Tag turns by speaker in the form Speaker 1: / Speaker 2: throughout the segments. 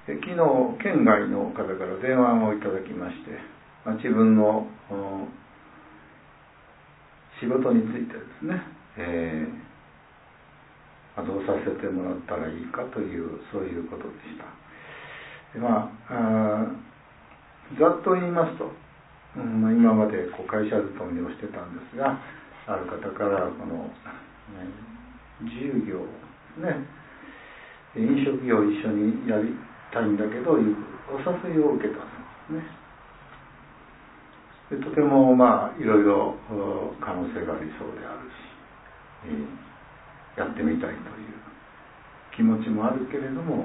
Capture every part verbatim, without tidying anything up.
Speaker 1: 昨日県外の方から電話をいただきまして、まあ、自分の仕事についてですね、えー、どうさせてもらったらいいかというそういうことでした。でまあ、あざっと言いますと、うんまあ、今までこう会社勤めをしてたんですが、ある方からこの、ね、自由業ですね、飲食業を一緒にやりたいんだけどいうお誘いを受けたんですね。でとてもまあいろいろ可能性がありそうであるし、えー、やってみたいという気持ちもあるけれども、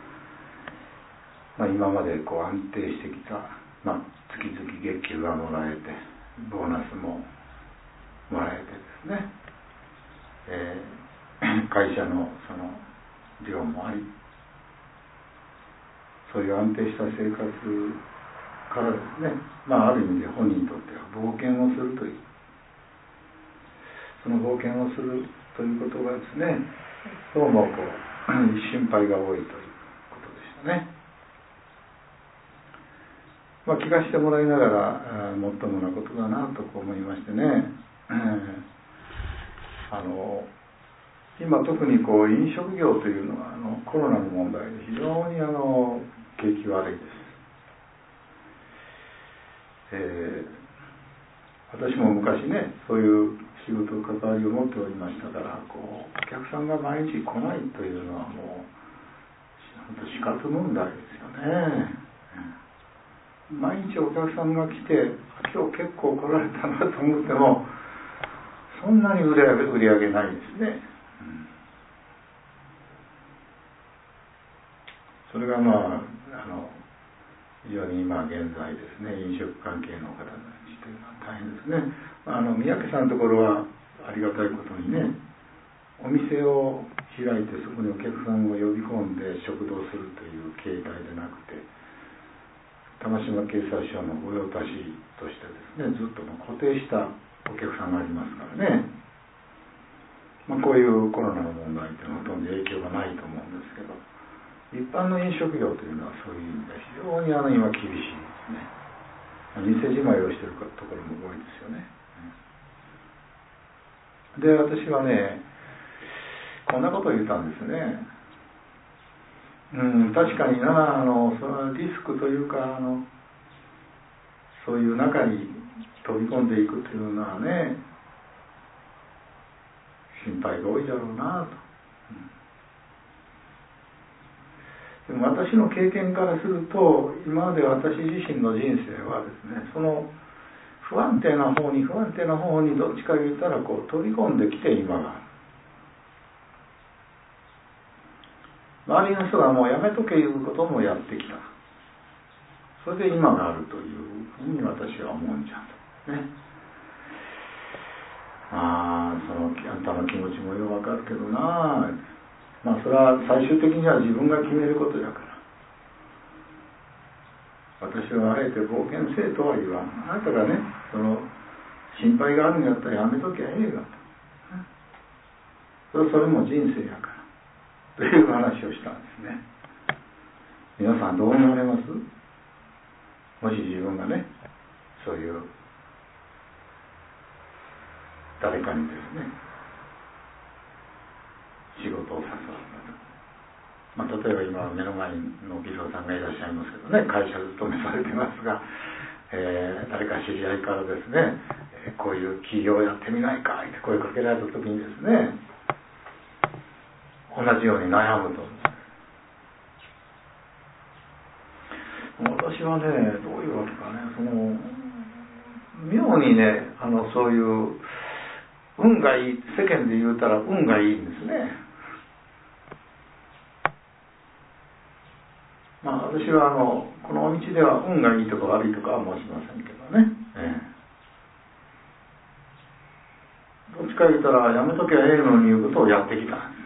Speaker 1: まあ、今までこう安定してきた、まあ、月々月給がもらえてボーナスももらえてですね、えー、会社のその量もあり、そういう安定した生活からですね、まあ、ある意味で本人にとっては冒険をするという、その冒険をするということがですね、どうもこう心配が多いということでしたね。まあ、聞かせてもらいながらもっともなことだなと思いましてね、えー、あの今特にこう飲食業というのはあのコロナの問題で非常にあの景気悪いです。えー、私も昔ねそういう仕事関わりを持っておりましたから、こうお客さんが毎日来ないというのはもう本当死活問題ですよね。毎日お客さんが来て今日結構来られたなと思ってもそんなに売り上げ、売り上げないですね、うん、それがまあ、あの非常に今現在ですね、飲食関係の方たちというのは大変ですね。あの三宅さんのところはありがたいことにね、お店を開いてそこにお客さんを呼び込んで食堂するという形態でなくて、玉島警察署の御用達としてですね、ずっと固定したお客さんがありますからね、まあ、こういうコロナの問題というのはほとんど影響がないと思うんですけど、一般の飲食業というのはそういう意味で非常にあの今厳しいですね。店じまいをしているところも多いですよね。で、私はね、こんなことを言ったんですね。うん、確かにな、あのそのリスクというかあのそういう中に飛び込んでいくというのはね、心配が多いだろうなと、うん、でも私の経験からすると今まで私自身の人生はですね、その不安定な方に不安定な方にどっちか言ったらこう飛び込んできて今が周りの人がもうやめとけいうこともやってきた。それで今があるというふうに私は思うんじゃんね。ああ、そのあんたの気持ちもよくわかるけどな、まあそれは最終的には自分が決めることだから、私はあえて冒険せえとは言わん。あなたがね、その心配があるんやったらやめときゃええがと、それも人生やからという話をしたんですね。皆さんどう思われます？もし自分がね、そういう誰かにですね、仕事を誘われたと、まあ、例えば今目の前のビルさんがいらっしゃいますけどね、会社勤めされてますが、えー、誰か知り合いからですね、えー、こういう企業をやってみないかって声かけられた時にですね、同じように悩むと、私はね、どういうわけかね、その妙にね、あのそういう運がいい、世間で言うたら運がいいんですね。まあ私はあのこの道では運がいいとか悪いとかは申しませんけどね、ええ、どっちか言ったらやめときゃええのにいうことをやってきたんです。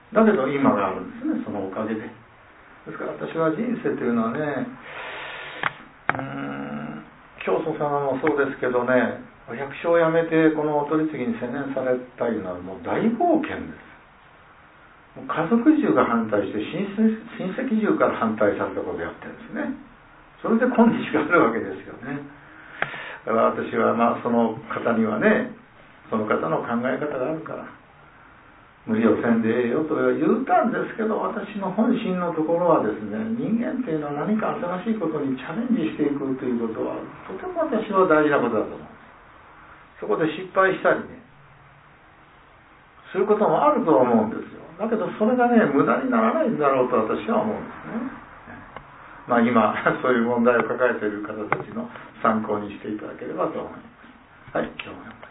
Speaker 1: だけど今があるんですね、そのおかげで。ですから私は人生というのはね、うーん、教祖様もそうですけどね、百姓を辞めてこのお取り次ぎに専念されたいうのはもう大冒険です。 家族中が反対して親戚中から反対されたことをやってるんですね。それで今日があるわけですよね。だから私はまあその方にはね、その方の考え方があるから無理をせんでええよと言うたんですけど、私の本心のところはですね、人間っていうのは何か新しいことにチャレンジしていくということはとても私は大事なことだと思うんです。そこで失敗したりねすることもあると思うんですよ。だけどそれがね無駄にならないんだろうと私は思うんですね。まあ今そういう問題を抱えている方たちの参考にしていただければと思います。はい、今日も